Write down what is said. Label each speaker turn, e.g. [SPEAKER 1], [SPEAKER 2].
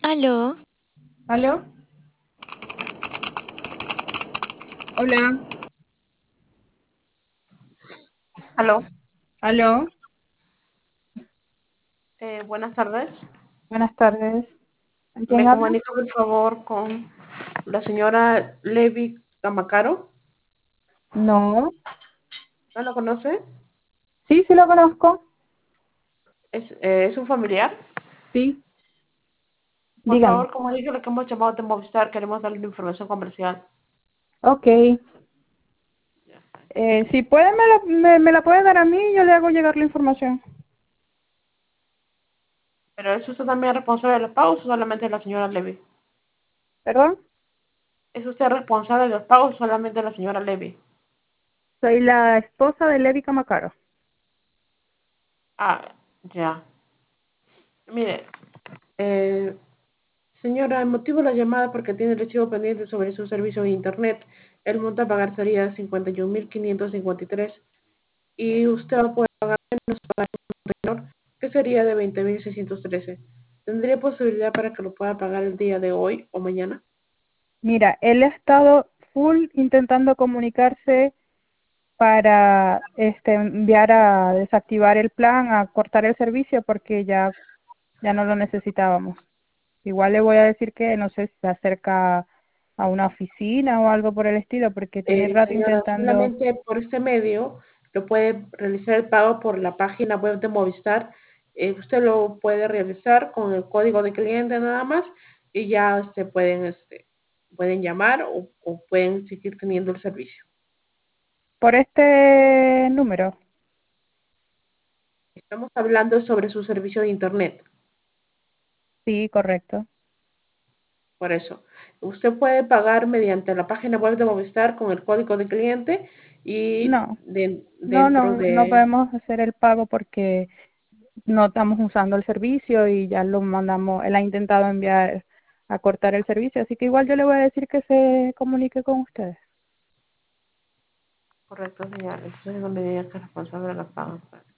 [SPEAKER 1] Aló,
[SPEAKER 2] ¿Aló? Hola.
[SPEAKER 3] Aló,
[SPEAKER 2] ¿Aló?
[SPEAKER 3] buenas tardes.
[SPEAKER 2] Buenas tardes. ¿Con quién
[SPEAKER 3] Me
[SPEAKER 2] hablo?
[SPEAKER 3] comunico por favor con la señora Levi Camacaro.
[SPEAKER 2] No.
[SPEAKER 3] ¿No la conoce?
[SPEAKER 2] Sí, sí lo conozco.
[SPEAKER 3] ¿Es un familiar?
[SPEAKER 2] Sí,
[SPEAKER 3] Por
[SPEAKER 2] dígame.
[SPEAKER 3] favor, como dije, lo que hemos llamado de Movistar, queremos darle una información comercial.
[SPEAKER 2] Ok. Si puede, me la puede dar a mí y yo le hago llegar la información.
[SPEAKER 3] ¿Pero es usted también responsable de los pagos o solamente la señora Levi?
[SPEAKER 2] ¿Perdón?
[SPEAKER 3] ¿Es usted responsable de los pagos o solamente la señora Levi?
[SPEAKER 2] Soy la esposa de Levi Camacaro.
[SPEAKER 3] Ah, ya. Mire, eh, señora, el motivo de la llamada porque tiene el archivo pendiente sobre su servicio de internet. El monto a pagar sería 51.553 y usted va a poder pagar menor, que sería de 20.613. ¿Tendría posibilidad para que lo pueda pagar el día de hoy o mañana?
[SPEAKER 2] Mira, él ha estado full intentando comunicarse para enviar a desactivar el plan, a cortar el servicio porque ya no lo necesitábamos. Igual le voy a decir que no sé si se acerca a una oficina o algo por el estilo, porque tiene rato
[SPEAKER 3] Señora,
[SPEAKER 2] intentando.
[SPEAKER 3] solamente por este medio lo puede realizar el pago por la página web de Movistar. Usted lo puede realizar con el código de cliente nada más y ya pueden llamar o pueden seguir teniendo el servicio.
[SPEAKER 2] Por este número.
[SPEAKER 3] Estamos hablando sobre su servicio de internet.
[SPEAKER 2] Sí, correcto.
[SPEAKER 3] Por eso, usted puede pagar mediante la página web de Movistar con el código de cliente y
[SPEAKER 2] No,
[SPEAKER 3] dentro
[SPEAKER 2] no
[SPEAKER 3] de...
[SPEAKER 2] podemos hacer el pago porque no estamos usando el servicio y ya lo mandamos. Él ha intentado enviar a cortar el servicio, así que igual yo le voy a decir que se comunique con ustedes.
[SPEAKER 3] Correcto, señor. Entonces no me diga que es responsable de la paga.